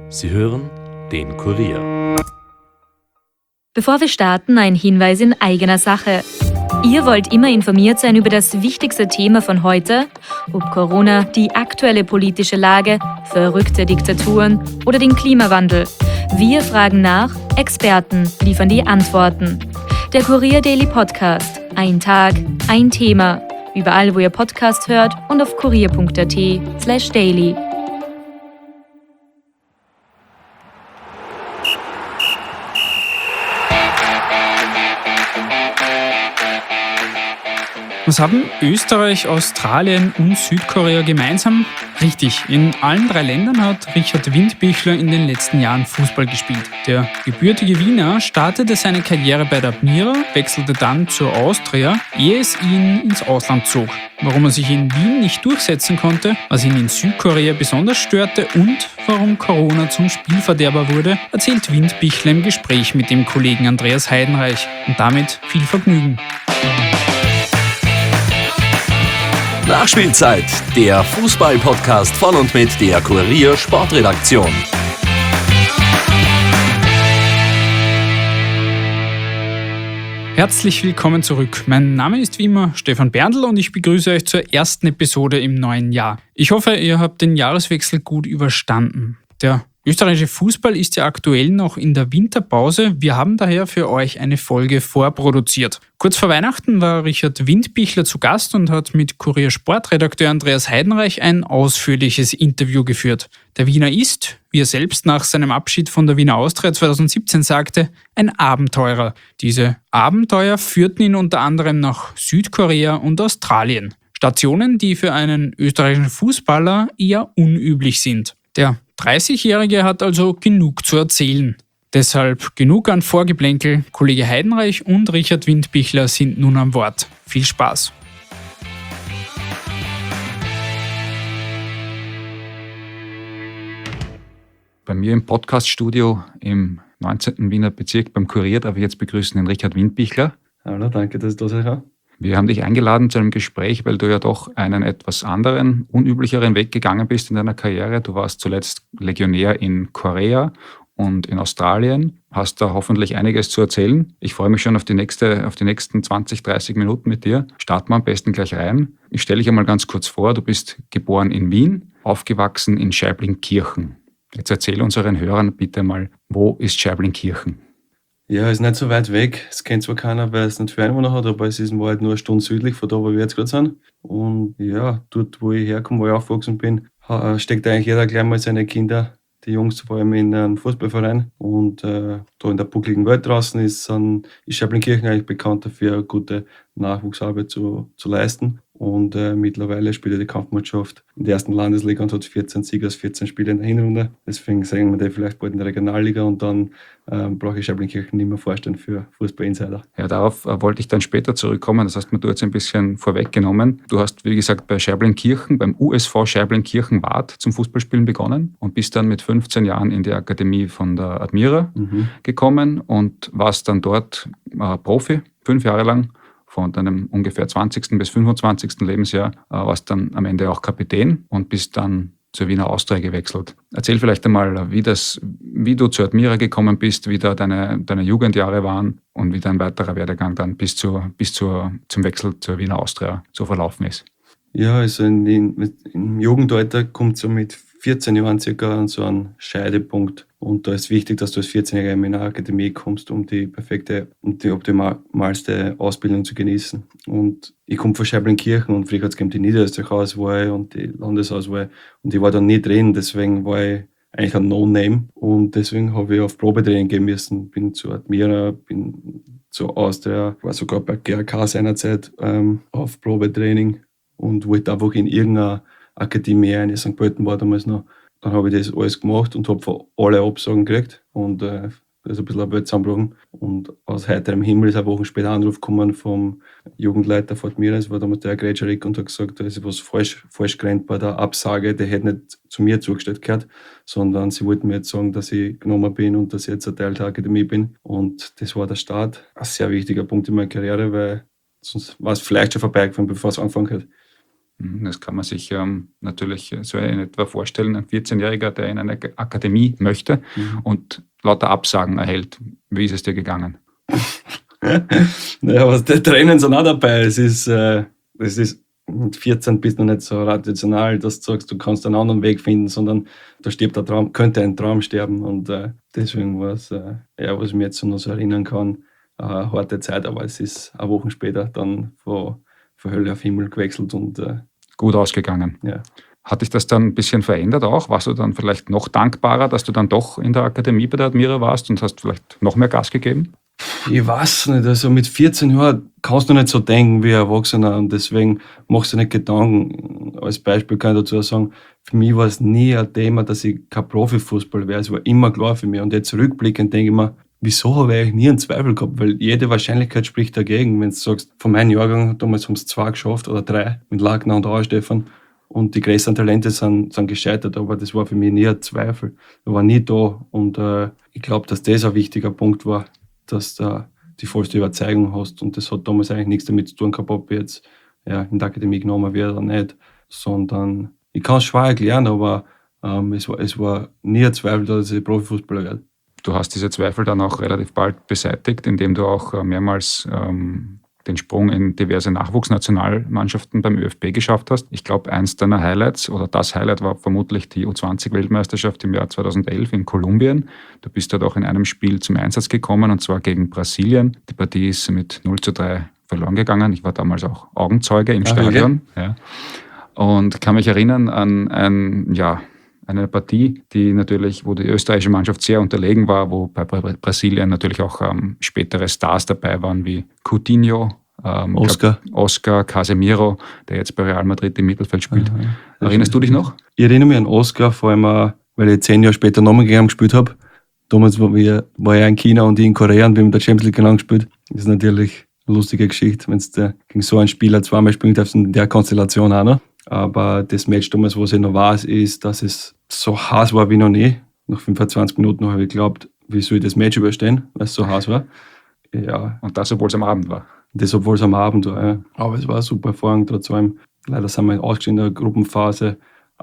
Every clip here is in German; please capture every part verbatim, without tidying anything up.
Sie hören den Kurier. Bevor wir starten, ein Hinweis in eigener Sache. Ihr wollt immer informiert sein über das wichtigste Thema von heute, ob Corona, die aktuelle politische Lage, verrückte Diktaturen oder den Klimawandel. Wir fragen nach, Experten liefern die Antworten. Der Kurier Daily Podcast. Ein Tag, ein Thema. Überall, wo ihr Podcast hört und auf kurier punkt at slash daily. Was haben Österreich, Australien und Südkorea gemeinsam? Richtig, in allen drei Ländern hat Richard Windbichler in den letzten Jahren Fußball gespielt. Der gebürtige Wiener startete seine Karriere bei der Admira, wechselte dann zur Austria, ehe es ihn ins Ausland zog. Warum er sich in Wien nicht durchsetzen konnte, was ihn in Südkorea besonders störte und warum Corona zum Spielverderber wurde, erzählt Windbichler im Gespräch mit dem Kollegen Andreas Heidenreich. Und damit viel Vergnügen. Nachspielzeit, der Fußball-Podcast von und mit der Kurier Sportredaktion. Herzlich willkommen zurück. Mein Name ist wie immer Stefan Berndl und ich begrüße euch zur ersten Episode im neuen Jahr. Ich hoffe, ihr habt den Jahreswechsel gut überstanden. Der österreichische Fußball ist ja aktuell noch in der Winterpause. Wir haben daher für euch eine Folge vorproduziert. Kurz vor Weihnachten war Richard Windbichler zu Gast und hat mit Kurier Sportredakteur Andreas Heidenreich ein ausführliches Interview geführt. Der Wiener ist, wie er selbst nach seinem Abschied von der Wiener Austria zwanzig siebzehn sagte, ein Abenteurer. Diese Abenteuer führten ihn unter anderem nach Südkorea und Australien. Stationen, die für einen österreichischen Fußballer eher unüblich sind. Der dreißigjährige hat also genug zu erzählen. Deshalb genug an Vorgeplänkel. Kollege Heidenreich und Richard Windbichler sind nun am Wort. Viel Spaß! Bei mir im Podcaststudio im neunzehnten Wiener Bezirk beim Kurier darf ich jetzt begrüßen den Richard Windbichler. Hallo, danke, dass ich da sein kann. Wir haben dich eingeladen zu einem Gespräch, weil du ja doch einen etwas anderen, unüblicheren Weg gegangen bist in deiner Karriere. Du warst zuletzt Legionär in Korea und in Australien, hast da hoffentlich einiges zu erzählen. Ich freue mich schon auf die, nächste, auf die nächsten zwanzig, dreißig Minuten mit dir. Starten wir am besten gleich rein. Ich stelle dich einmal ganz kurz vor. Du bist geboren in Wien, aufgewachsen in Scheiblinkirchen. Jetzt erzähl unseren Hörern bitte mal, wo ist Scheiblinkirchen? Ja, ist nicht so weit weg. Es kennt zwar keiner, weil es nicht viele Einwohner hat, aber es ist in Wahrheit nur eine Stunde südlich von da, wo wir jetzt gerade sind. Und ja, dort, wo ich herkomme, wo ich aufgewachsen bin, ha- steckt eigentlich jeder gleich mal seine Kinder, die Jungs vor allem in einem Fußballverein. Und äh, da in der buckligen Welt draußen ist, dann, ist Scheiblinkirchen eigentlich bekannt dafür, eine gute Nachwuchsarbeit zu, zu leisten. Und äh, mittlerweile spielt er die Kampfmannschaft in der ersten Landesliga und hat vierzehn Siege aus vierzehn Spielen in der Hinrunde. Deswegen sehen wir den vielleicht bald in der Regionalliga und dann ähm, brauche ich Scheiblinkirchen nicht mehr vorstellen für Fußball-Insider. Ja, darauf äh, wollte ich dann später zurückkommen. Das hast mir du jetzt ein bisschen vorweggenommen. Du hast, wie gesagt, bei Scheiblinkirchen, beim U S V Scheiblinkirchen-Wart zum Fußballspielen begonnen und bist dann mit fünfzehn Jahren in die Akademie von der Admira Mhm. gekommen und warst dann dort äh, Profi, fünf Jahre lang. Von deinem ungefähr zwanzigsten bis fünfundzwanzigsten Lebensjahr äh, warst dann am Ende auch Kapitän und bist dann zur Wiener Austria gewechselt. Erzähl vielleicht einmal, wie, das, wie du zur Admira gekommen bist, wie da deine, deine Jugendjahre waren und wie dein weiterer Werdegang dann bis, zur, bis zur, zum Wechsel zur Wiener Austria so verlaufen ist. Ja, also in, in, mit- im Jugendalter kommt so mit vierzehn Jahren circa an so einen Scheidepunkt. Und da ist wichtig, dass du als vierzehn-Jähriger in eine Akademie kommst, um die perfekte und die optimalste Ausbildung zu genießen. Und ich komme von Scheiblinkirchen und früher hat es die Niederösterreich-Auswahl und die Landesauswahl. Und ich war da nie drin, deswegen war ich eigentlich ein No-Name. Und deswegen habe ich auf Probetraining gehen müssen. Bin zu Admira, bin zu Austria, war sogar bei G A K seinerzeit ähm, auf Probetraining und wollte einfach in irgendeiner Akademie rein. In Sankt Pölten war damals noch. Dann habe ich das alles gemacht und habe von alle Absagen gekriegt und äh, da ist ein bisschen eine Welt zusammengebrochen. Und aus heiterem Himmel ist eine Woche später ein Anruf gekommen vom Jugendleiter von Admira, das war damals der Gretscherik, und hat gesagt, da ist was falsch, falsch gerannt bei der Absage, der hätte nicht zu mir zugestellt gehört, sondern sie wollten mir jetzt sagen, dass ich genommen bin und dass ich jetzt ein Teil der Akademie bin. Und das war der Start. Ein sehr wichtiger Punkt in meiner Karriere, weil sonst war es vielleicht schon vorbeigefahren, bevor es angefangen hat. Das kann man sich ähm, natürlich so in etwa vorstellen. Ein vierzehnjähriger, der in eine Akademie möchte mhm. und lauter Absagen erhält. Wie ist es dir gegangen? Naja, was die Tränen sind auch dabei. Es ist, äh, es ist mit vierzehn bist du noch nicht so rational, dass du sagst, du kannst einen anderen Weg finden, sondern da stirbt der Traum, könnte ein Traum sterben. Und äh, deswegen war es, äh, ja, was ich mir jetzt so noch so erinnern kann, äh, eine harte Zeit, aber es ist eine Woche später dann von, von Hölle auf Himmel gewechselt und äh, gut ausgegangen. Ja. Hat dich das dann ein bisschen verändert auch? Warst du dann vielleicht noch dankbarer, dass du dann doch in der Akademie bei der Admira warst und hast vielleicht noch mehr Gas gegeben? Ich weiß nicht, also mit vierzehn Jahren kannst du nicht so denken wie ein Erwachsener und deswegen machst du nicht Gedanken. Als Beispiel kann ich dazu sagen, für mich war es nie ein Thema, dass ich kein Profifußball wäre. Es war immer klar für mich und jetzt rückblickend denke ich mir, wieso habe ich eigentlich nie einen Zweifel gehabt? Weil jede Wahrscheinlichkeit spricht dagegen, wenn du sagst, von meinem Jahrgang, damals haben es zwei geschafft oder drei, mit Lagner und Auerstefan und die größten Talente sind, sind gescheitert, aber das war für mich nie ein Zweifel. Ich war nie da und äh, ich glaube, dass das ein wichtiger Punkt war, dass du die vollste Überzeugung hast. Und das hat damals eigentlich nichts damit zu tun gehabt, ob ich jetzt ja, in der Akademie genommen werde oder nicht, sondern ich kann es schwer erklären, aber ähm, es, war, es war nie ein Zweifel, dass ich Profifußballer werde. Du hast diese Zweifel dann auch relativ bald beseitigt, indem du auch mehrmals ähm, den Sprung in diverse Nachwuchsnationalmannschaften beim ÖFB geschafft hast. Ich glaube, eins deiner Highlights oder das Highlight war vermutlich die U zwanzig Weltmeisterschaft im Jahr zweitausendelf in Kolumbien. Du bist dort auch in einem Spiel zum Einsatz gekommen und zwar gegen Brasilien. Die Partie ist mit null zu drei verloren gegangen. Ich war damals auch Augenzeuge im ah, Stadion. Okay. Ja. Und kann mich erinnern an ein, ja, eine Partie, die natürlich, wo die österreichische Mannschaft sehr unterlegen war, wo bei Brasilien natürlich auch ähm, spätere Stars dabei waren, wie Coutinho, ähm, Oscar. Glaub, Oscar, Casemiro, der jetzt bei Real Madrid im Mittelfeld spielt. Aha, Erinnerst du dich noch? Ich erinnere mich an Oscar, vor allem, auch, weil ich zehn Jahre später nochmal gegen ihn gespielt habe. Damals war, wir, war er in China und ich in Korea und wir haben der Champions League genau gespielt. Das ist natürlich eine lustige Geschichte, wenn du gegen so einen Spieler zweimal spielen darfst, in der Konstellation auch noch. Aber das Match damals, was ich noch weiß, ist, dass es so heiß war wie noch nie. Nach fünfundzwanzig Minuten habe ich geglaubt, wie soll ich das Match überstehen, weil es so heiß war. Ja. Und das, obwohl es am Abend war. Das, obwohl es am Abend war, ja. Aber es war eine super Erfahrung trotz allem. Leider sind wir ausgeschieden in der Gruppenphase.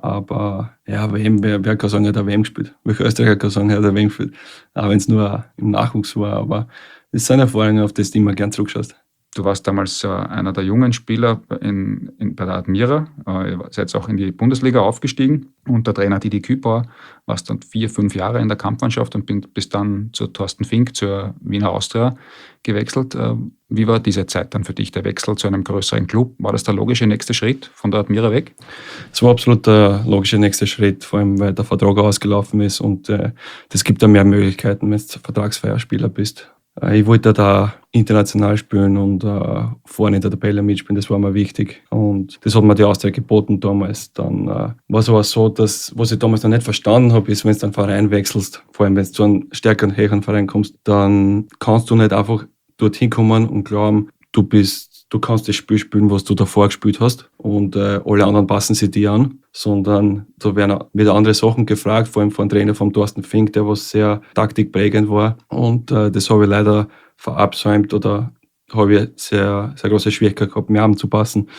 Aber ja, W M, wer, wer kann sagen, er hat eine W M gespielt? Welcher Österreicher kann sagen, er hat eine W M gespielt? Auch wenn es nur im Nachwuchs war. Aber es sind Erfahrungen, auf die du immer gern zurückschaust. Du warst damals äh, einer der jungen Spieler in, in, bei der Admira. Äh, ihr seid auch in die Bundesliga aufgestiegen. Unter Trainer Didi Kübauer warst dann vier, fünf Jahre in der Kampfmannschaft und bin, bist dann zu Thorsten Fink, zur Wiener Austria gewechselt. Äh, wie war diese Zeit dann für dich, der Wechsel zu einem größeren Club? War das der logische nächste Schritt von der Admira weg? Es war absolut der logische nächste Schritt, vor allem weil der Vertrag ausgelaufen ist und äh, das gibt dann mehr Möglichkeiten, wenn du vertragsfreier Spieler bist. Ich wollte da international spielen und äh, vorne in der Tabelle mitspielen, das war mir wichtig. Und das hat mir die Austria geboten damals. Dann äh, war es aber so, dass, was ich damals noch nicht verstanden habe, ist, wenn du einen Verein wechselst, vor allem wenn du zu einem stärkeren, höheren Verein kommst, dann kannst du nicht einfach dorthin kommen und glauben, du bist, du kannst das Spiel spielen, was du davor gespielt hast und äh, alle anderen passen sich dir an, sondern da werden wieder andere Sachen gefragt, vor allem von Trainer von Thorsten Fink, der was sehr taktikprägend war und äh, das habe ich leider verabsäumt oder habe ich sehr, sehr große Schwierigkeit gehabt, mir anzupassen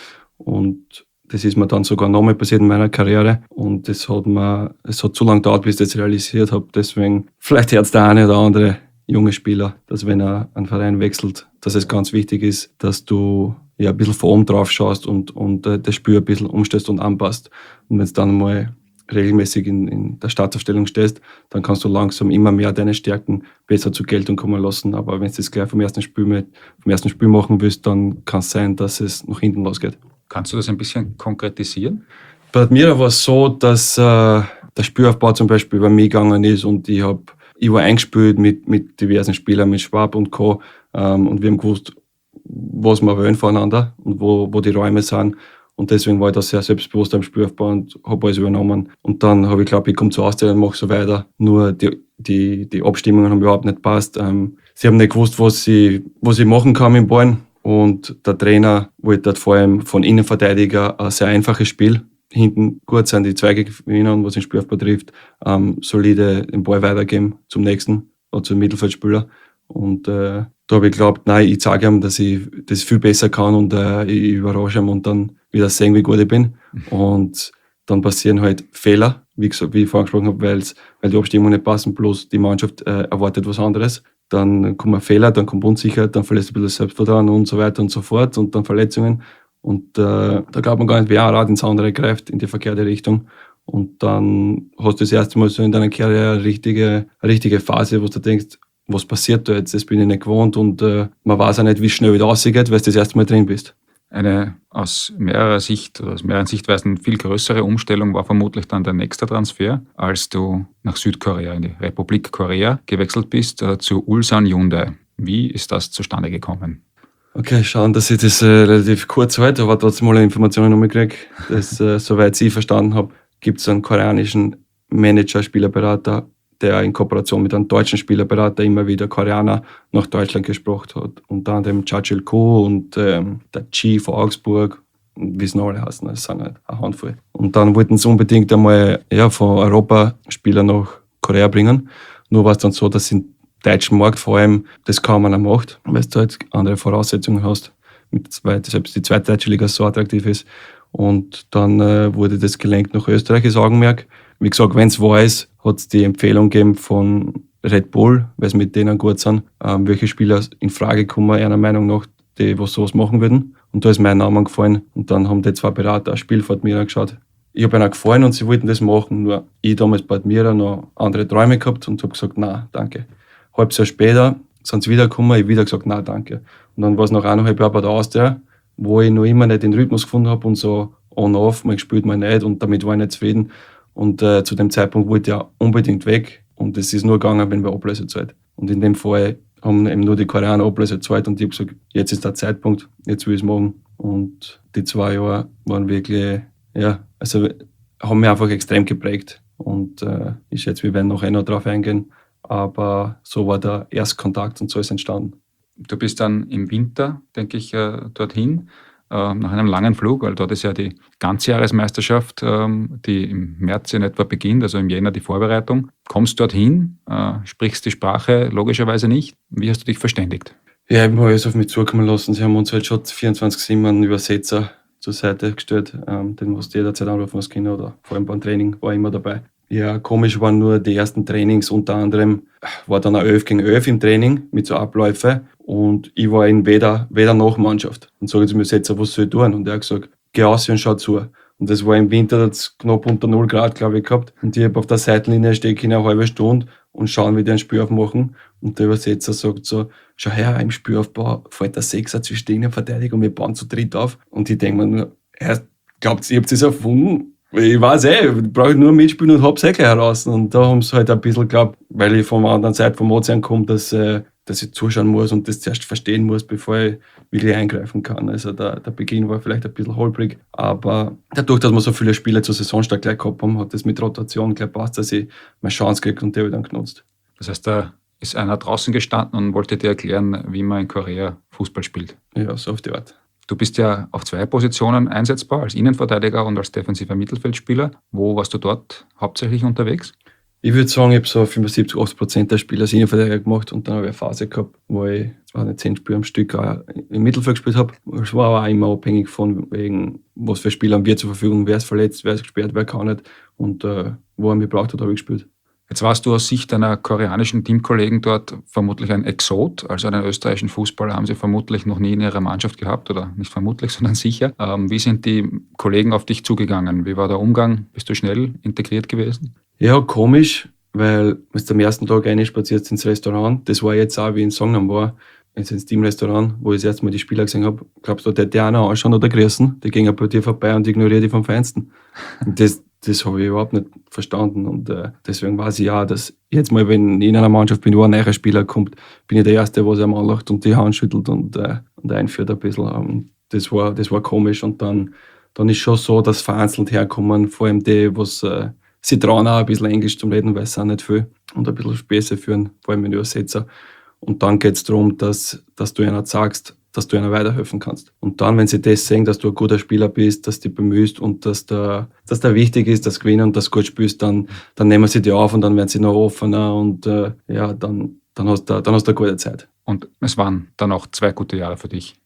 und das ist mir dann sogar nochmal passiert in meiner Karriere und das hat mir, es hat zu lange gedauert, bis ich das realisiert habe, deswegen vielleicht hört es der eine oder andere junge Spieler, dass wenn er einen Verein wechselt, dass es ganz wichtig ist, dass du ja ein bisschen von oben drauf schaust und, und äh, das Spiel ein bisschen umstellst und anpasst. Und wenn du dann mal regelmäßig in, in der Startaufstellung stehst, dann kannst du langsam immer mehr deine Stärken besser zur Geltung kommen lassen. Aber wenn du das gleich vom ersten Spiel mit, vom ersten Spiel machen willst, dann kann es sein, dass es nach hinten losgeht. Kannst du das ein bisschen konkretisieren? Bei Admira war es so, dass äh, der Spielaufbau zum Beispiel über mich gegangen ist und ich habe Ich war eingespielt mit, mit diversen Spielern, mit Schwab und Co. Ähm, und wir haben gewusst, was wir wollen voneinander und wo, wo die Räume sind. Und deswegen war ich da sehr selbstbewusst am Spielaufbau und habe alles übernommen. Und dann habe ich geglaubt, ich komme zur Austria und mache so weiter. Nur die, die, die Abstimmungen haben überhaupt nicht gepasst. Ähm, sie haben nicht gewusst, was sie, was ich machen kann mit dem Ball. Und der Trainer wollte dort vor allem von Innenverteidiger ein sehr einfaches Spiel. Hinten gut sind die Zweige gewinnen, was den Spielaufbau betrifft, ähm, solide den Ball weitergeben zum nächsten oder zum Mittelfeldspieler. Und äh, da habe ich geglaubt, nein, ich zeige ihm, dass ich das viel besser kann und äh, ich überrasche ihn und dann wieder sehen, wie gut ich bin. Und dann passieren halt Fehler, wie, gesagt, wie ich vorhin gesprochen habe, weil's, weil die Abstimmungen nicht passen, bloß die Mannschaft äh, erwartet was anderes. Dann kommen Fehler, dann kommt Unsicherheit, dann verlässt ein bisschen das Selbstvertrauen und so weiter und so fort und dann Verletzungen. Und äh, da glaubt man gar nicht, wer ein Rad ins andere greift, in die verkehrte Richtung. Und dann hast du das erste Mal so in deiner Karriere eine richtige, eine richtige Phase, wo du denkst, was passiert da jetzt, das bin ich nicht gewohnt und äh, man weiß auch nicht, wie schnell wieder rausgeht, weil du das erste Mal drin bist. Eine aus mehrerer Sicht oder aus mehreren Sichtweisen viel größere Umstellung war vermutlich dann der nächste Transfer, als du nach Südkorea, in die Republik Korea gewechselt bist, äh, zu Ulsan Hyundai. Wie ist das zustande gekommen? Okay, schauen, dass ich das äh, relativ kurz halte, aber trotzdem alle Informationen noch mitkriege. Das, äh, soweit ich verstanden habe, gibt es einen koreanischen Manager, Spielerberater, der in Kooperation mit einem deutschen Spielerberater immer wieder Koreaner nach Deutschland gesprochen hat. Unter anderem Chachil Ko und ähm, der Chi von Augsburg, wie es noch alle heißen, das sind halt eine Handvoll. Und dann wollten sie unbedingt einmal ja, von Europa Spieler nach Korea bringen. Nur war es dann so, dass im deutschen Markt vor allem das kaum einer macht, weil du halt andere Voraussetzungen hast, mit zwei, selbst die zweite deutsche Liga so attraktiv ist. Und dann äh, wurde das gelenkt nach Österreich, das Augenmerk. Wie gesagt, wenn es wahr ist, hat es die Empfehlung gegeben von Red Bull, weil sie mit denen gut sind, ähm, welche Spieler in Frage kommen, einer Meinung nach, die was sowas machen würden. Und da ist mein Name gefallen. Und dann haben die zwei Berater ein Spiel von Admira geschaut. Ich habe ihnen gefallen und sie wollten das machen. Nur ich damals bei Admira noch andere Träume gehabt und habe gesagt, nein, danke. Halbes Jahr später sind sie wiedergekommen, ich habe wieder gesagt, nein, danke. Und dann war es noch eineinhalb Jahre bei der Austria, wo ich noch immer nicht den Rhythmus gefunden habe und so on-off, mal gespielt, mal nicht. Und damit war ich nicht zufrieden. Und äh, zu dem Zeitpunkt wollte ich ja unbedingt weg. Und es ist nur gegangen, wenn wir Ablöse zahlt. Und in dem Fall haben eben nur die Koreaner Ablöse zahlt. Und ich habe gesagt, jetzt ist der Zeitpunkt, jetzt will ich es machen. Und die zwei Jahre waren wirklich, ja, also haben mich einfach extrem geprägt. Und äh, ich schätze, wir werden nachher noch drauf eingehen. Aber so war der Erstkontakt und so ist entstanden. Du bist dann im Winter, denke ich, äh, dorthin. Nach einem langen Flug, weil dort ist ja die Ganzjahresmeisterschaft, die im März in etwa beginnt, also im Jänner die Vorbereitung. Kommst dorthin, sprichst die Sprache logischerweise nicht. Wie hast du dich verständigt? Ja, ich habe alles auf mich zukommen lassen. Sie haben uns halt schon vierundzwanzig sieben einen Übersetzer zur Seite gestellt. Den musst du jederzeit anrufen als Kinder oder vor allem beim Training war immer dabei. Ja, komisch waren nur die ersten Trainings, unter anderem war dann ein elf gegen elf im Training mit so Abläufe und ich war in weder, weder noch Mannschaft. Und sage zu mir jetzt, was soll ich tun? Und er hat gesagt, geh raus und schau zu. Und das war im Winter, das knapp unter null Grad, glaube ich, gehabt. Und ich habe auf der Seitenlinie stehe ich eine halbe Stunde und schauen, wie die einen Spielaufmachen. Und der Übersetzer sagt so, schau her, im Spielaufbau fällt der Sechser zwischen ihnen Verteidigung und wir bauen zu dritt auf. Und ich denke mir nur, glaubt ihr, ihr habt das erfunden? Ich weiß eh, ich brauche nur mitspielen und hab's eh gleich heraus. Und da haben sie halt ein bisschen geglaubt, weil ich von der anderen Seite vom Ozean komme, dass, äh, dass ich zuschauen muss und das zuerst verstehen muss, bevor ich wirklich eingreifen kann. Also der, der Beginn war vielleicht ein bisschen holprig, aber dadurch, dass wir so viele Spiele zur Saisonstart gleich gehabt haben, hat das mit Rotation gleich passt, dass ich meine Chance gekriegt und die habe ich dann genutzt. Das heißt, da ist einer draußen gestanden und wollte dir erklären, wie man in Korea Fußball spielt. Ja, so auf die Art. Du bist ja auf zwei Positionen einsetzbar, als Innenverteidiger und als defensiver Mittelfeldspieler. Wo warst du dort hauptsächlich unterwegs? Ich würde sagen, ich habe so fünfundsiebzig, achtzig Prozent der Spiele als Innenverteidiger gemacht und dann habe ich eine Phase gehabt, wo ich zwar nicht zehn Spiele am Stück auch im Mittelfeld gespielt habe. Es war aber auch immer abhängig von wegen, was für Spieler haben wir zur Verfügung, wer ist verletzt, wer ist gesperrt, wer kann nicht. Und äh, wo er mich braucht hat, habe ich gespielt. Jetzt warst du aus Sicht deiner koreanischen Teamkollegen dort vermutlich ein Exot. Also einen österreichischen Fußballer haben sie vermutlich noch nie in ihrer Mannschaft gehabt oder nicht vermutlich, sondern sicher. Ähm, wie sind die Kollegen auf dich zugegangen? Wie war der Umgang? Bist du schnell integriert gewesen? Ja, komisch, weil wenn du am ersten Tag reinspaziert ins Restaurant, das war jetzt auch wie in Songnam war, jetzt ins Teamrestaurant, wo ich das erste Mal die Spieler gesehen habe, glaubst du, der hat die einer anschauen oder grüßen, die gehen bei dir vorbei und ignorieren die vom Feinsten. Und das, das habe ich überhaupt nicht verstanden und äh, deswegen weiß ich auch, dass jetzt mal, wenn ich in einer Mannschaft bin, wo ein neuer Spieler kommt, bin ich der Erste, der sich am anlacht und die Hand schüttelt und, äh, und einführt ein bisschen. Und das war, das war komisch und dann, dann ist schon so, dass vereinzelt herkommen, vor allem die, was äh, sie trauen auch ein bisschen Englisch zum Reden, weil es auch nicht viel und ein bisschen Späße führen, vor allem mit Übersetzer. Und dann geht es darum, dass, dass du ihnen sagst, dass du ihnen weiterhelfen kannst. Und dann, wenn sie das sehen, dass du ein guter Spieler bist, dass du dich bemühst und dass da dass da wichtig ist, dass du gewinnen und dass du gut spielst, dann, dann nehmen sie dich auf und dann werden sie noch offener und äh, ja, dann, dann, hast du, dann hast du eine gute Zeit. Und es waren dann auch zwei gute Jahre für dich.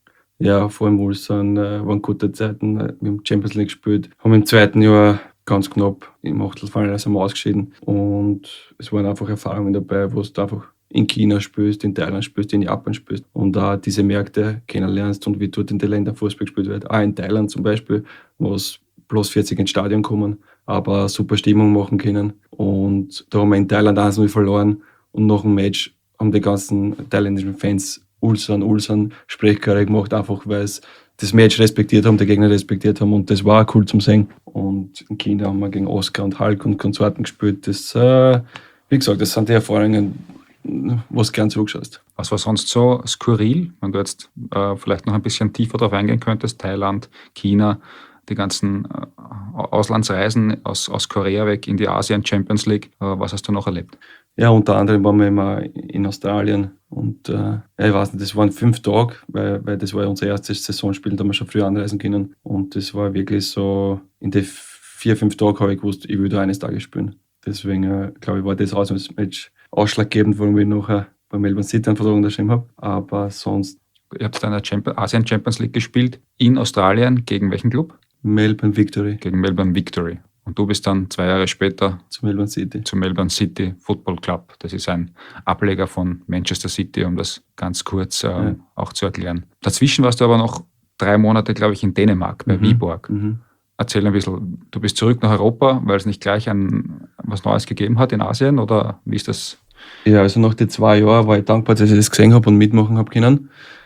Ja, vor allem Ulsan äh, waren gute Zeiten. Wir haben Champions League gespielt, haben im zweiten Jahr ganz knapp im Achtelfinale sind wir ausgeschieden. Und es waren einfach Erfahrungen dabei, wo du einfach in China spielst, in Thailand spielst, in Japan spielst und da diese Märkte kennenlernst und wie dort in den Ländern Fußball gespielt wird. Auch in Thailand zum Beispiel, wo es bloß vierzig ins Stadion kommen, aber super Stimmung machen können. Und da haben wir in Thailand eins null verloren und nach dem Match haben die ganzen thailändischen Fans Ulsan, Ulsan Sprechchöre gemacht, einfach weil es das Match respektiert haben, die Gegner respektiert haben und das war auch cool zum sehen. Und in China haben wir gegen Oscar und Hulk und Konsorten gespielt. Das, äh, wie gesagt, das sind die Erfahrungen, was du gern zugeschaust. Was war sonst so skurril, wenn du jetzt äh, vielleicht noch ein bisschen tiefer darauf eingehen könntest? Thailand, China, die ganzen äh, Auslandsreisen aus, aus Korea weg in die Asien Champions League. Äh, was hast du noch erlebt? Ja, unter anderem waren wir immer in Australien und äh, ja, ich weiß nicht, das waren fünf Tage, weil, weil das war ja unser erstes Saisonspiel, da haben wir schon früh anreisen können und das war wirklich so, in den vier, fünf Tagen habe ich gewusst, ich will da eines Tages spielen. Deswegen äh, glaube ich, war das Auswärtsmatch ausschlaggebend, warum ich nachher bei Melbourne City einen Vertrag unterschrieben habe, aber sonst... Ihr habt in der Champions, Asien Champions League gespielt in Australien, gegen welchen Club? Melbourne Victory. Gegen Melbourne Victory. Und du bist dann zwei Jahre später zu Melbourne City. Zum Melbourne City Football Club. Das ist ein Ableger von Manchester City, um das ganz kurz äh, ja. auch zu erklären. Dazwischen warst du aber noch drei Monate, glaube ich, in Dänemark, bei mhm. Viborg. Mhm. Erzähl ein bisschen, du bist zurück nach Europa, weil es nicht gleich ein, was Neues gegeben hat in Asien, oder wie ist das? Ja, also nach den zwei Jahren war ich dankbar, dass ich das gesehen habe und mitmachen habe können.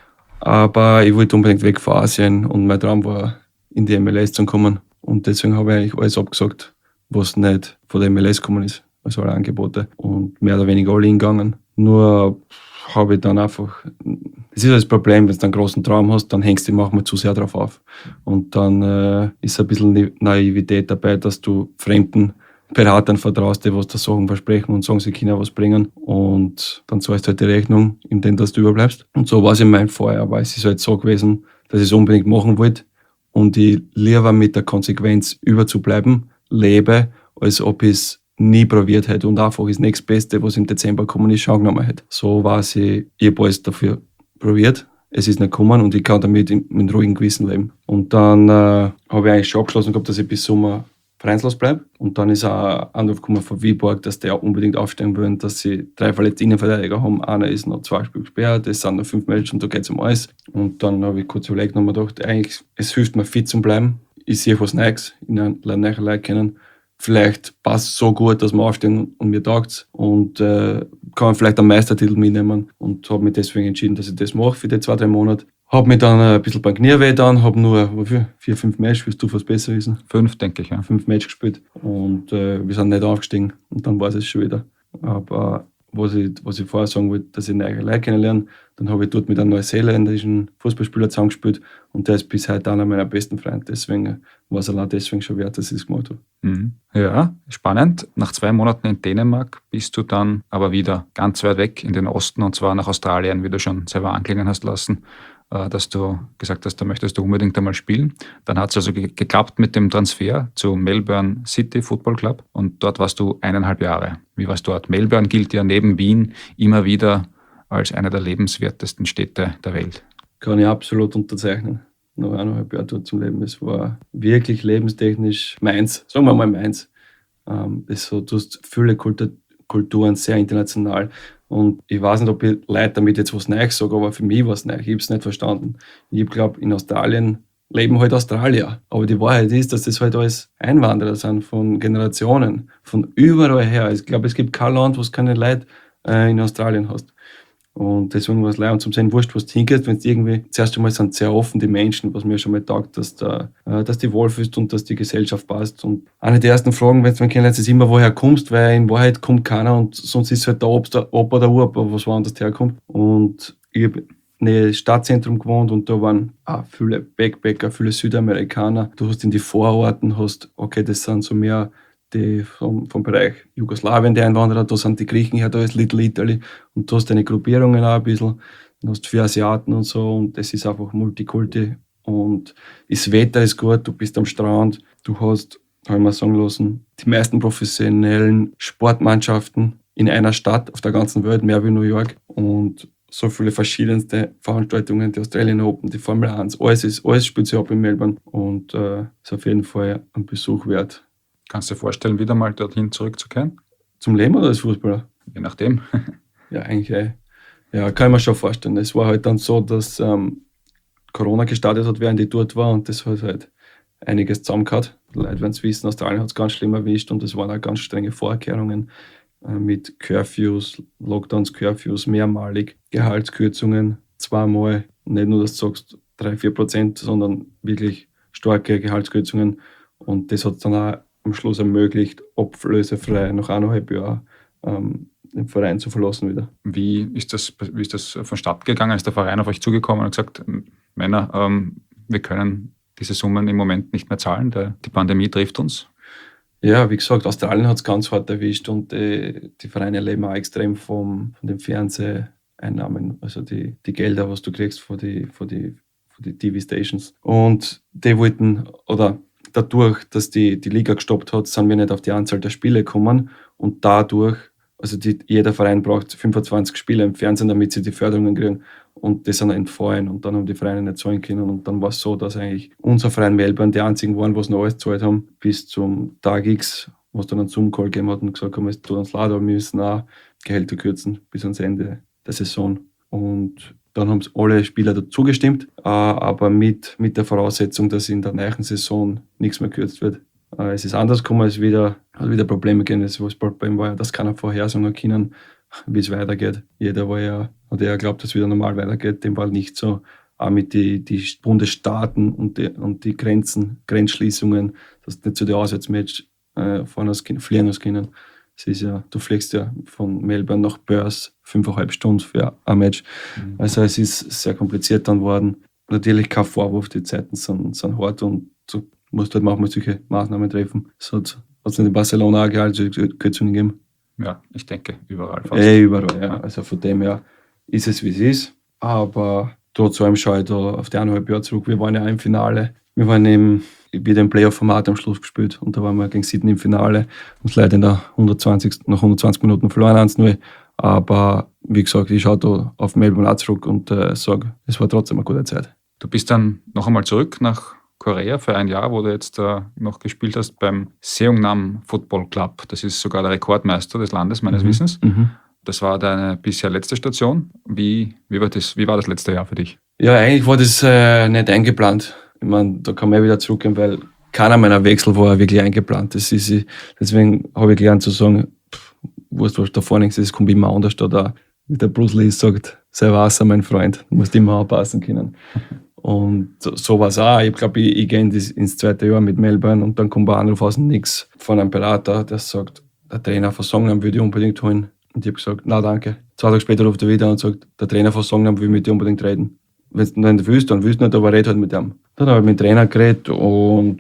Aber ich wollte unbedingt weg von Asien und mein Traum war, in die M L S zu kommen. Und deswegen habe ich eigentlich alles abgesagt, was nicht von der M L S gekommen ist, also alle Angebote. Und mehr oder weniger alle hingegangen. Nur habe ich dann einfach, das ist das Problem, wenn du einen großen Traum hast, dann hängst du manchmal zu sehr drauf auf. Und dann äh, ist ein bisschen Naivität dabei, dass du fremden Beratern vertraust, die was da sagen, versprechen und sagen, sie können was bringen. Und dann zahlst du halt die Rechnung, indem dass du überbleibst. Und so war es in meinem Fall, aber es ist halt so gewesen, dass ich es unbedingt machen wollte. Und ich lieber mit der Konsequenz überzubleiben, lebe, als ob ich es nie probiert hätte und einfach das nächstbeste, was im Dezember gekommen ist, schon genommen hätte. So war es, ich habe alles dafür probiert. Es ist nicht gekommen und ich kann damit mit ruhigem Gewissen leben. Und dann äh, habe ich eigentlich schon abgeschlossen gehabt, dass ich bis Sommer vereinslos bleibe. Und dann ist auch ein Anruf gekommen von Viborg, dass die auch unbedingt aufsteigen wollen, dass sie drei verletzte Innenverteidiger haben. Einer ist noch zwei Spiele gesperrt, es sind noch fünf Matches und da geht es um alles. Und dann habe ich kurz überlegt und mir gedacht, eigentlich, es hilft mir fit zu bleiben. Ich sehe was Neues, ich lerne neue Leute kennen. Vielleicht passt es so gut, dass wir aufstehen und mir taugt es. Und äh, kann vielleicht einen Meistertitel mitnehmen. Und habe mich deswegen entschieden, dass ich das mache für die zwei, drei Monate. Habe mich dann ein bisschen beim Knie weh getan, habe nur wofür, vier, fünf Matches, willst du was besser wissen? Fünf, denke ich, ja. Fünf Matches gespielt und äh, wir sind nicht aufgestiegen und dann war es schon wieder. Aber was ich, was ich vorher sagen wollte, dass ich neue Leute kennenlerne, dann habe ich dort mit einem neuseeländischen Fußballspieler zusammengespielt und der ist bis heute einer meiner besten Freunde. Deswegen war es allein deswegen schon wert, dass ich es gemacht habe. Mhm. Ja, spannend. Nach zwei Monaten in Dänemark bist du dann aber wieder ganz weit weg in den Osten und zwar nach Australien, wie du schon selber anklingen hast lassen, dass du gesagt hast, da möchtest du unbedingt einmal spielen. Dann hat es also ge- geklappt mit dem Transfer zu Melbourne City Football Club und dort warst du eineinhalb Jahre. Wie warst du dort? Melbourne gilt ja neben Wien immer wieder als eine der lebenswertesten Städte der Welt. Kann ich absolut unterzeichnen. Noch eineinhalb Jahre dort zum Leben. Es war wirklich lebenstechnisch meins, sagen wir mal meins. Ähm, es so, du hast viele Kultur, Kulturen, sehr international. Und ich weiß nicht, ob ich Leute damit jetzt was Neues sage, aber für mich war es neu. Ich habe es nicht verstanden. Ich glaube, in Australien leben halt Australier. Aber die Wahrheit ist, dass das halt alles Einwanderer sind von Generationen, von überall her. Ich glaube, es gibt kein Land, wo es keine Leute äh, in Australien hast. Und deswegen war es leid und zum Sehen wurscht, wo du hingehst, wenn es irgendwie, zuerst einmal sind sehr offen die Menschen, was mir schon mal taugt, dass da, äh, dass die wohlfühlst und dass die Gesellschaft passt. Und eine der ersten Fragen, wenn du mich kennenlernst, ist immer, woher kommst, weil in Wahrheit kommt keiner und sonst ist es halt der Opa oder der Opa, was woanders herkommt. Und ich habe in einem Stadtzentrum gewohnt und da waren auch viele Backpacker, viele Südamerikaner. Du hast in die Vororten, hast, okay, das sind so mehr die vom, vom Bereich Jugoslawien, die Einwanderer, da sind die Griechen her, da ist Little Italy und du hast deine Gruppierungen auch ein bisschen, du hast vier Asiaten und so und das ist einfach Multikulti und das Wetter ist gut, du bist am Strand, du hast, habe ich mal sagen lassen, die meisten professionellen Sportmannschaften in einer Stadt auf der ganzen Welt, mehr wie New York und so viele verschiedenste Veranstaltungen, die Australian Open, die Formel eins, alles, ist, alles spielt sich ab in Melbourne und äh, ist auf jeden Fall ein Besuch wert. Kannst du dir vorstellen, wieder mal dorthin zurückzukehren? Zum Leben oder als Fußballer? Je nachdem. Ja, eigentlich, eh. Ja, kann ich mir schon vorstellen. Es war halt dann so, dass ähm, Corona gestartet hat, während ich dort war und das hat halt einiges zusammengehauen. Die Leute werden es wissen, Australien hat es ganz schlimm erwischt und es waren auch ganz strenge Vorkehrungen äh, mit Curfews, Lockdowns, Curfews, mehrmalig, Gehaltskürzungen, zweimal, nicht nur, dass du sagst drei, vier Prozent, sondern wirklich starke Gehaltskürzungen und das hat dann auch am Schluss ermöglicht, ablösefrei nach eineinhalb Jahren ähm, den Verein zu verlassen wieder. Wie ist das, wie ist das vonstatten gegangen? Ist der Verein auf euch zugekommen und gesagt, Männer, ähm, wir können diese Summen im Moment nicht mehr zahlen, der, die Pandemie trifft uns? Ja, wie gesagt, Australien hat es ganz hart erwischt und die, die Vereine leben auch extrem vom, von den Fernseheinnahmen, also die, die Gelder, was du kriegst von die, von die, von die T V-Stations. Und die wollten, oder dadurch, dass die, die Liga gestoppt hat, sind wir nicht auf die Anzahl der Spiele gekommen und dadurch, also die, jeder Verein braucht fünfundzwanzig Spiele im Fernsehen, damit sie die Förderungen kriegen und das sind entfallen und dann haben die Vereine nicht zahlen können und dann war es so, dass eigentlich unser Verein Melbourne die einzigen waren, was noch alles gezahlt haben, bis zum Tag X, was dann einen Zoom-Call gegeben hat und gesagt haben, es tut uns leid, aber wir müssen auch Gehälter kürzen bis ans Ende der Saison. Und dann haben alle Spieler dazu gestimmt, aber mit, mit der Voraussetzung, dass in der neuen Saison nichts mehr gekürzt wird. Es ist anders gekommen, es wieder, hat wieder Probleme gegeben. Das Problem war ja, dass keiner vorhersagen können, wie es weitergeht. Jeder war ja, hat ja geglaubt, dass es wieder normal weitergeht. Dem war nicht so. Auch mit den die Bundesstaaten und die, und die Grenzen, Grenzschließungen, dass du nicht zu den Auswärtsmatch äh, fahren hast, fliegen hast können. Es ist ja, du fliegst ja von Melbourne nach Perth fünfeinhalb Stunden für ein Match. Mhm. Also es ist sehr kompliziert dann worden. Natürlich kein Vorwurf, die Zeiten sind, sind hart und du musst halt manchmal solche Maßnahmen treffen. Es hat es in Barcelona auch Gehaltskürzungen gegeben. Ja, ich denke, überall fast. Eh, überall, ja. Also von dem her ist es, wie es ist. Aber trotzdem schaue ich da auf die eineinhalb Jahre zurück. Wir waren ja auch im Finale. Wir waren eben wieder im Playoff-Format am Schluss gespielt und da waren wir gegen Sydney im Finale und leider in der hundertzwanzig, nach hundertzwanzig Minuten verloren eins null. Aber wie gesagt, ich schaue da auf Melbourne auch zurück und äh, sage, es war trotzdem eine gute Zeit. Du bist dann noch einmal zurück nach Korea für ein Jahr, wo du jetzt äh, noch gespielt hast beim Seongnam Football Club. Das ist sogar der Rekordmeister des Landes, meines Mhm. Wissens. Mhm. Das war deine bisher letzte Station. Wie, wie, war das, wie war das letzte Jahr für dich? Ja, eigentlich war das äh, nicht eingeplant. Ich meine, da kann man ja wieder zurückgehen, weil keiner meiner Wechsel war wirklich eingeplant. Das ist, deswegen habe ich gelernt zu sagen, pff, wurscht, was da vorne ist, es kommt immer anders da. da. Wie der Bruce Lee sagt, sei Wasser, mein Freund, du musst immer aufpassen können. Und so, so war es auch. Ich glaube, ich, ich gehe in das, ins zweite Jahr mit Melbourne und dann kommt ein Anruf aus dem Nix von einem Berater, der sagt, der Trainer von Songnam würde ich unbedingt holen. Und ich habe gesagt, na danke. Zwei Tage später ruft er wieder und sagt, der Trainer von Songnam will mit dir unbedingt reden. Wenn du nicht willst, dann willst du nicht, aber red halt mit ihm. Dann habe ich mit dem Trainer geredet und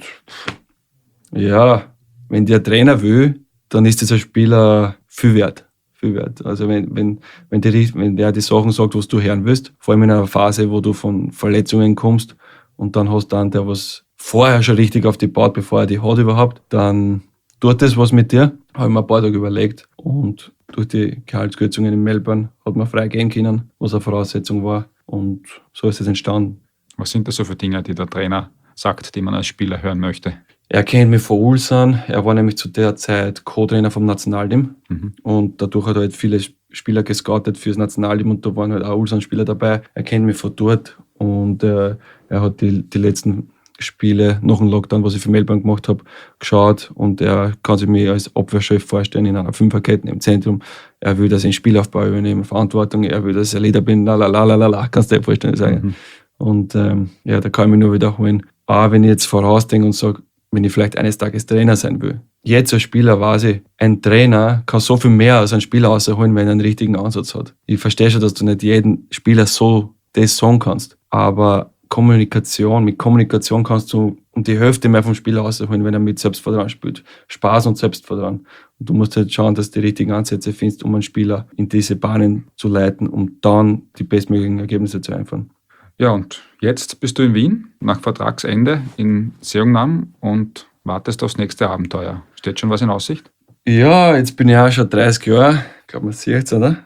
ja, wenn der Trainer will, dann ist dieser Spieler viel wert. Viel wert. Also wenn, wenn, wenn, die, wenn der die Sachen sagt, was du hören willst, vor allem in einer Phase, wo du von Verletzungen kommst und dann hast du einen, der was vorher schon richtig auf die baut, bevor er die hat überhaupt, dann tut das was mit dir. Habe ich mir ein paar Tage überlegt und durch die Gehaltskürzungen in Melbourne hat man frei gehen können, was eine Voraussetzung war. Und so ist es entstanden. Was sind das so für Dinge, die der Trainer sagt, die man als Spieler hören möchte? Er kennt mich von Ulsan. Er war nämlich zu der Zeit Co-Trainer vom Nationalteam. Mhm. Und dadurch hat er halt viele Spieler gescoutet fürs Nationalteam und da waren halt auch Ulsan-Spieler dabei. Er kennt mich von dort und äh, er hat die, die letzten Spiele nach dem Lockdown, was ich für Melbourne gemacht habe, geschaut und er kann sich mich als Abwehrchef vorstellen in einer Fünferkette im Zentrum. Er will, dass ich einen Spielaufbau übernehme, Verantwortung, er will, dass ich ein Leader bin, lalalala, kannst du dir vorstellen sagen. Mhm. Und ähm, ja, da kann ich mich nur wiederholen. Aber wenn ich jetzt vorausdenke und sage, wenn ich vielleicht eines Tages Trainer sein will. Jetzt als Spieler weiß ich, ein Trainer kann so viel mehr als ein Spieler rausholen, wenn er einen richtigen Ansatz hat. Ich verstehe schon, dass du nicht jeden Spieler so das sagen kannst, aber Kommunikation, mit Kommunikation kannst du um die Hälfte mehr vom Spieler rausholen, wenn er mit Selbstvertrauen spielt. Spaß und Selbstvertrauen. Und du musst halt schauen, dass du die richtigen Ansätze findest, um einen Spieler in diese Bahnen zu leiten, um dann die bestmöglichen Ergebnisse zu einfahren. Ja, und jetzt bist du in Wien, nach Vertragsende in Seongnam und wartest aufs nächste Abenteuer. Steht schon was in Aussicht? Ja, jetzt bin ich auch schon dreißig Jahre, ich glaube, man sieht es, oder?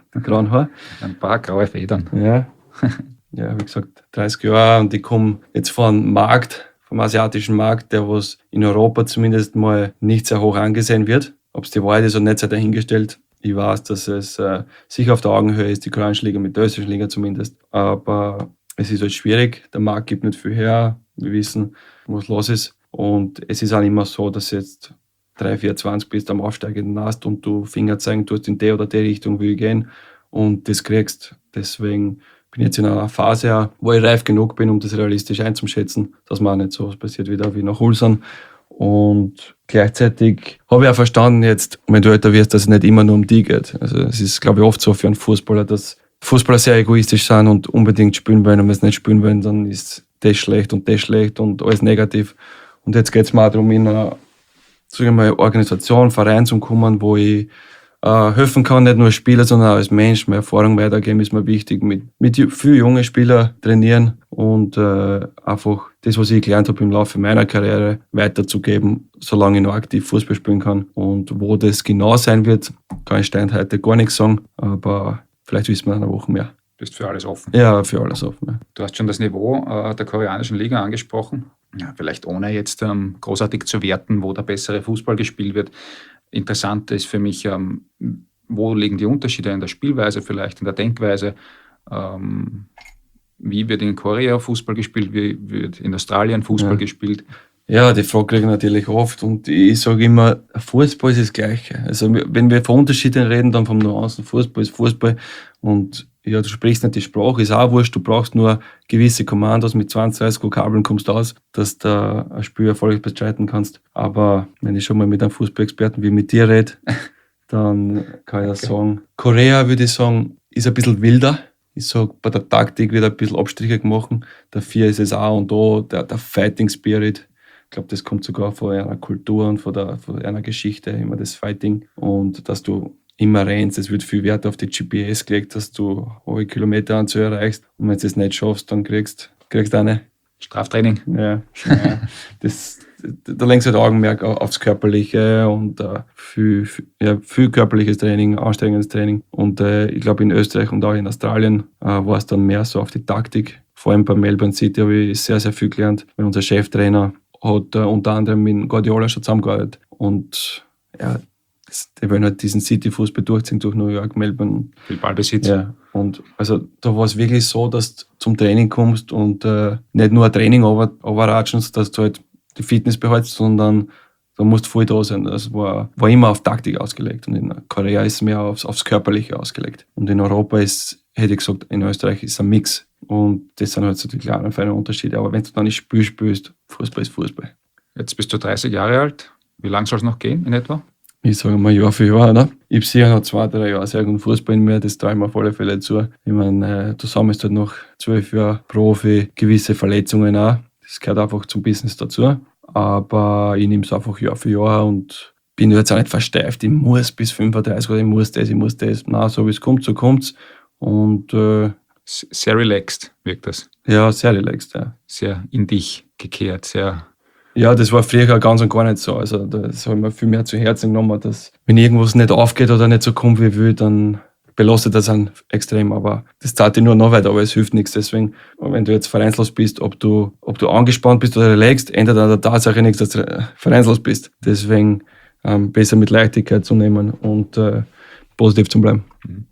grauen Haar. Ein paar graue Federn. Ja. Ja, wie gesagt, dreißig Jahre und ich komme jetzt vom Markt, vom asiatischen Markt, der was in Europa zumindest mal nicht sehr hoch angesehen wird. Ob es die Wahrheit ist oder nicht, sei dahingestellt. Ich weiß, dass es äh, sicher auf der Augenhöhe ist, die koreanische Liga mit der österreichischen Liga zumindest. Aber es ist halt schwierig. Der Markt gibt nicht viel her. Wir wissen, was los ist. Und es ist auch immer so, dass jetzt drei, vier, zwanzig bist am aufsteigenden Ast und du Finger zeigen tust, in die oder die Richtung will ich gehen und das kriegst. Deswegen bin ich jetzt in einer Phase, wo ich reif genug bin, um das realistisch einzuschätzen, dass mir auch nicht so was passiert wieder wie nach Ulsan. Und gleichzeitig habe ich auch verstanden jetzt, wenn du älter wirst, dass es nicht immer nur um die geht. Also es ist, glaube ich, oft so für einen Fußballer, dass Fußballer sehr egoistisch sind und unbedingt spielen wollen. Und wenn sie nicht spielen wollen, dann ist das schlecht und das schlecht und alles negativ. Und jetzt geht es mir auch darum, in einer, sagen wir mal, Organisation, Verein zu kommen, wo ich äh, helfen kann, nicht nur als Spieler, sondern auch als Mensch. Meine Erfahrung weitergeben ist mir wichtig. Mit, mit vielen jungen Spielern trainieren und äh, einfach das, was ich gelernt habe im Laufe meiner Karriere, weiterzugeben, solange ich noch aktiv Fußball spielen kann. Und wo das genau sein wird, kann ich Stand heute gar nichts sagen, aber vielleicht wissen wir in einer Woche mehr. Du bist für alles offen. Ja, für alles offen. Ja. Du hast schon das Niveau äh, der koreanischen Liga angesprochen. Ja, vielleicht ohne jetzt ähm, großartig zu werten, wo der bessere Fußball gespielt wird. Interessant ist für mich, ähm, wo liegen die Unterschiede in der Spielweise, vielleicht in der Denkweise. Ähm, wie wird in Korea Fußball gespielt, wie wird in Australien Fußball ja. gespielt? Ja, die Frage kriege ich natürlich oft und ich sage immer, Fußball ist das Gleiche. Also wenn wir von Unterschieden reden, dann vom Nuancen. Fußball ist Fußball und ja, du sprichst nicht die Sprache, ist auch wurscht, du brauchst nur gewisse Kommandos, mit zwanzig, dreißig Vokabeln kommst du aus, dass du ein Spiel erfolgreich bestreiten kannst. Aber wenn ich schon mal mit einem Fußballexperten wie mit dir rede, dann kann ich das okay. sagen. Korea, würde ich sagen, ist ein bisschen wilder. Ich sage, bei der Taktik wird ein bisschen Abstriche gemacht. Dafür ist es auch und da der, der Fighting Spirit. Ich glaube, das kommt sogar von einer Kultur und von, der, von einer Geschichte, immer das Fighting. Und dass du immer rennst, es wird viel Wert auf die G P S gelegt, dass du hohe Kilometeranzahl erreichst. Und wenn du es nicht schaffst, dann kriegst du eine Straftraining. Ja, ja. Das, da lenkst du das Augenmerk aufs Körperliche und uh, viel, viel, ja, viel körperliches Training, anstrengendes Training. Und uh, ich glaube, in Österreich und auch in Australien uh, war es dann mehr so auf die Taktik. Vor allem bei Melbourne City habe ich sehr, sehr viel gelernt, weil unser Cheftrainer hat uh, unter anderem mit Guardiola schon zusammengearbeitet. Und ja, die wollen halt diesen City-Fußball durchziehen durch New York, Melbourne. Viel Ballbesitz. Ja, und also da war es wirklich so, dass du zum Training kommst und äh, nicht nur ein Training overratschst, dass du halt die Fitness behältst, sondern da musst du voll da sein. Das war, war immer auf Taktik ausgelegt und in Korea ist es mehr aufs, aufs Körperliche ausgelegt. Und in Europa ist, hätte ich gesagt, in Österreich ist ein Mix. Und das sind halt so die kleinen, feinen Unterschiede. Aber wenn du dann nicht Spiel spielst, Fußball ist Fußball. Jetzt bist du dreißig Jahre alt. Wie lange soll es noch gehen in etwa? Ich sage mal Jahr für Jahr, oder? Ich habe sicher noch zwei, drei Jahre sehr guten Fußball in mir, das traue ich mir auf alle Fälle zu. Ich meine, du sammelst halt noch zwölf Jahre Profi, gewisse Verletzungen auch. Das gehört einfach zum Business dazu. Aber ich nehme es einfach Jahr für Jahr und bin jetzt auch nicht versteift. Ich muss bis fünfunddreißig oder ich muss das, ich muss das. Nein, so wie es kommt, so kommt es. Und äh, sehr relaxed wirkt das. Ja, sehr relaxed, ja. Sehr in dich gekehrt, sehr... Ja, das war früher ganz und gar nicht so. Also das habe ich mir viel mehr zu Herzen genommen, dass wenn irgendwas nicht aufgeht oder nicht so kommt, wie ich will, dann belastet das einen extrem. Aber das zahlt dir nur noch weiter, aber es hilft nichts. Deswegen, wenn du jetzt vereinslos bist, ob du, ob du angespannt bist oder relaxed, ändert an der Tatsache nichts, dass du vereinslos bist. Deswegen ähm, besser mit Leichtigkeit zu nehmen und äh, positiv zu bleiben.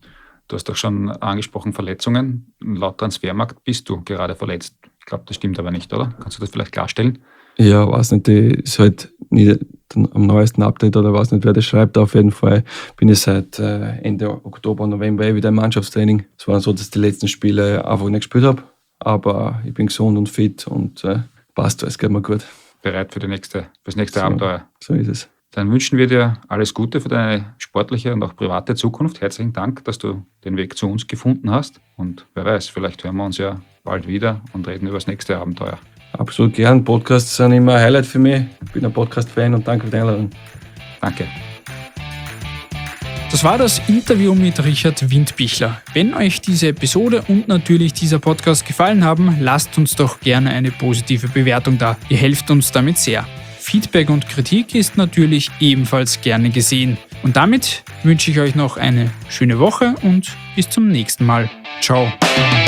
Du hast doch schon angesprochen, Verletzungen. Laut Transfermarkt bist du gerade verletzt. Ich glaube, das stimmt aber nicht, oder? Kannst du das vielleicht klarstellen? Ja, weiß nicht, die ist halt nie am neuesten Update oder weiß nicht, wer das schreibt. Auf jeden Fall bin ich seit äh, Ende Oktober, November wieder im Mannschaftstraining. Es war so, dass ich die letzten Spiele einfach nicht gespielt habe, aber ich bin gesund und fit und äh, passt, es geht mir gut. Bereit für, die nächste, für das nächste so, Abenteuer. So ist es. Dann wünschen wir dir alles Gute für deine sportliche und auch private Zukunft. Herzlichen Dank, dass du den Weg zu uns gefunden hast. Und wer weiß, vielleicht hören wir uns ja bald wieder und reden über das nächste Abenteuer. Absolut gern. Podcasts sind immer ein Highlight für mich. Ich bin ein Podcast-Fan und danke für die Einladung. Danke. Das war das Interview mit Richard Windbichler. Wenn euch diese Episode und natürlich dieser Podcast gefallen haben, lasst uns doch gerne eine positive Bewertung da. Ihr helft uns damit sehr. Feedback und Kritik ist natürlich ebenfalls gerne gesehen. Und damit wünsche ich euch noch eine schöne Woche und bis zum nächsten Mal. Ciao.